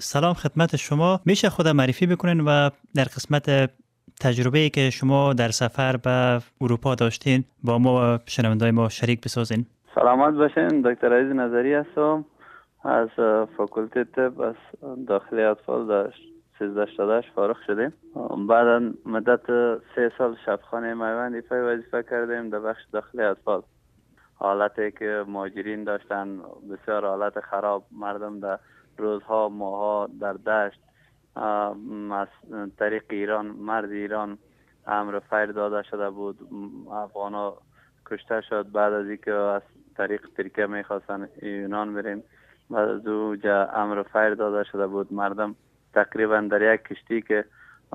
سلام خدمت شما. میشه خود معرفی بکنین و در قسمت تجربه‌ای که شما در سفر به اروپا داشتین با ما و شنوندای ما شریک بسازین؟ سلامت باشین. دکتر عزیز نظری هستم از فاکولته طب از داخلی اطفال در 13 فارغ شدیم. بعد مدت 3 سال شبخانه میوند ایفای وظیفه کردیم در بخش داخلی اطفال. حالتی که مهاجرین داشتن بسیار حالت خراب، مردم در روزها ماها در دشت از طریق ایران، مرز ایران امر فیر داده شده بود. افغانا کشته شد. بعد از اینکه از طریق ترکیه میخواستن یونان بریم، بعد از او جا امر فیر داده شده بود. مردم تقریبا در یک کشتی که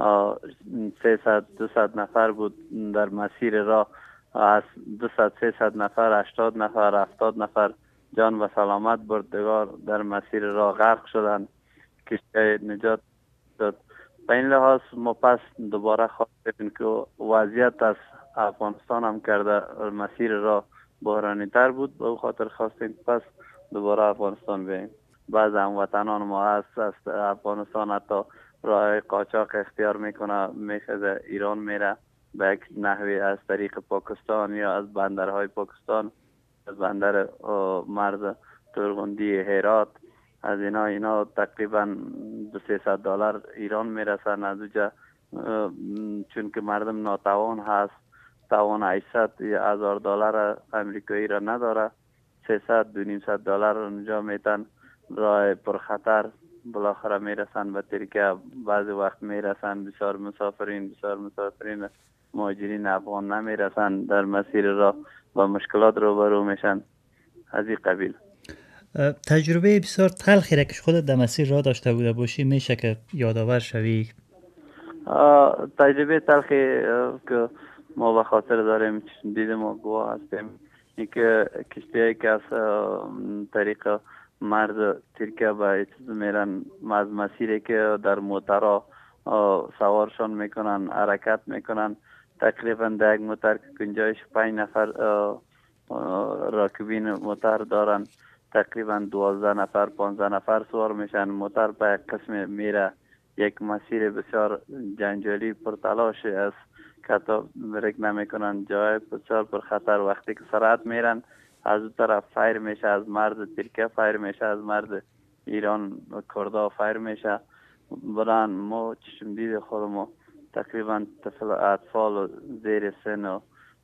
300-200 نفر بود در مسیر راه، از 200-300 نفر 80 نفر 70 نفر جان و سلامت بردگار در مسیر راه غرق شدند. کشتی نجات داد. به این لحاظ ما پس دوباره خواستیم که وضعیت از افغانستان هم کرده مسیر راه بحرانی تر بود، به او خاطر خواستیم پس دوباره افغانستان بیاییم. بعض هموطنان ما هست از افغانستان حتی راه قاچاق اختیار میکنه، میخواد ایران میره به یک نحوی از طریق پاکستان یا از بندرهای پاکستان، از بندر مرز تورغندی هرات، از اینا تقریبا $200-300 ایران میرسن. از اونجا چون که مردم ناتوان هست، توان $800,000 امریکایی را نداره، $300-200 اونجا میتن راه پرخطر بالاخره میرسن به ترکیه. بعضی وقت میرسن بسیار مسافرین مهاجرین افغان نمیرسن، در مسیر راه با مشکلات روبرو میشن از این قبیل. تجربه بسیار تلخی را که خودت در مسیر راه داشته بوده باشی میشه که یادآور شوی؟ تجربه تلخی که ما به خاطر داریم، دیدیم و گواه هستیم، این که کشتی که از طریق مرز ترکیه به چیز میرن، از مسیری که در موترها سوارشان میکنن حرکت میکنن، تقریبا در یک موتر که گنجایش 5 نفر راکبین موتر دارن، تقریبا 12 نفر 15 نفر سوار میشن. موتر به یک قسم میره، یک مسیر بسیار جنجالی پرتلاش است که حتی برک نمیکنن، جای بسیار پر خطر. وقتی که سرعت میرن از اون طرف فایر میشه، از مرز ترکیه فایر میشه، از مرز ایران کردا فایر میشه. بران ما چشم دید خودمو تقریبا اطفال و زیر سن و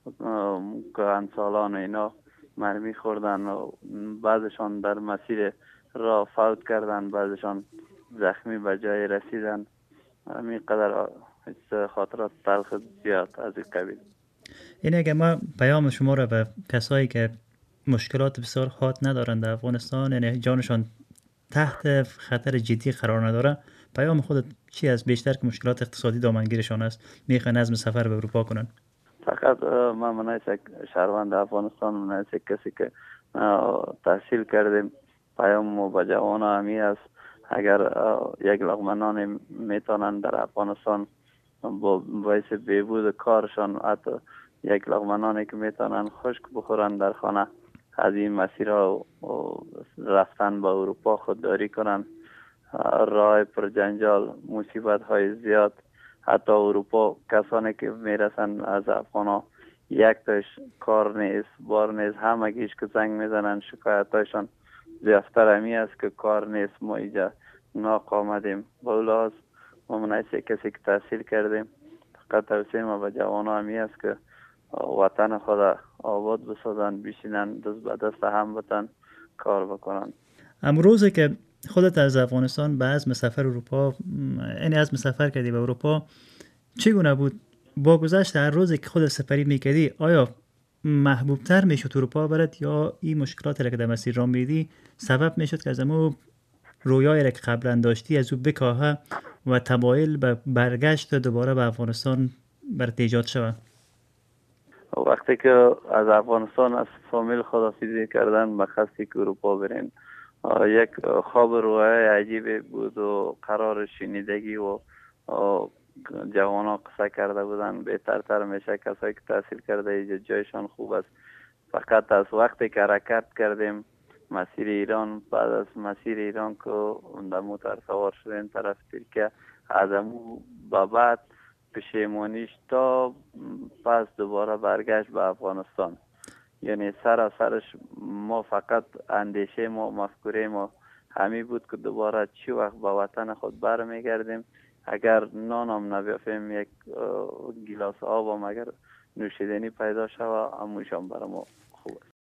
کهنسالان اینا مرمی خوردن و بعضشان در مسیر راه فوت کردن، بعضشان زخمی به جای رسیدن. همین قدر خاطرات تلخ زیاد از این قبیل. این اگه ما پیام شما را به کسایی که مشکلات بسیار حاد ندارند در افغانستان، یعنی جانشان تحت خطر جدی قرار نداره، پیام خودت چی است؟ بیشتر که مشکلات اقتصادی دامنگیرشان است، میخوان نظم سفر به اروپا کنن. فقط من منایس شهروند افغانستان، منایس کسی که تحصیل کردیم، پیام ما به جوان همی است اگر یک لقمه نان میتونن در افغانستان با باعث بهبود کارشان، حتی یک لقمه نانی که میتونن خشک بخورن در خانه، از این مسیرها رفتن به اروپا خودداری کنن. راه پر جنجال، مصیبت های زیاد، حتی اروپا کسانی که میرسن از افغانا یک تاش کار نیست، بار نیست، همگیش که زنگ میزنن شکایت هایشان زیافتر همی است که کار نیست، ما اینجا ناق آمدیم. با لحاظ ما منایسی کسی که تحصیل کردیم، فقط توصیه ما به جوان همی است که وطن خود آباد بسازن، بشینن دست به دست هم بتن کار بکنن. امروزه که خودت از افغانستان به عزم سفر اروپا، یعنی عزم سفر کردی به اروپا، چگونه بود؟ با گذشت هر روزی که خودت سفری میکردی آیا محبوبتر میشد اروپا برات، یا این مشکلات را که در مسیر راه میدی سبب میشد که از امو رویایی را که قبلا داشتی از او بکاهه و تمایل به برگشت دوباره به افغانستان برات ایجاد شود؟ وقتی که از افغانستان از فامیل خداحافظی کردن به قصدی که اروپا برین، یک خواب رویای عجیبی بود و قرار شنیدگی و جوانا قصه کرده بودن بهترتر میشه کسایی که تحصیل کرده اینجا جایشان خوب است. فقط از وقتی که حرکت کردیم مسیر ایران، بعد از مسیر ایران که در موتر سوار شدیم طرف ترکیه، از امو به بعد پشیمانیش تا پس دوباره برگشت به افغانستان. یعنی سرش ما فقط اندیشه ما مفکوره ما همی بود که دوباره چی وقت به وطن خود برمیگردیم، اگر نانم نبیافیم یک گیلاس آب هم اگر نوشیدنی پیدا شود همونشان برای ما خوب است.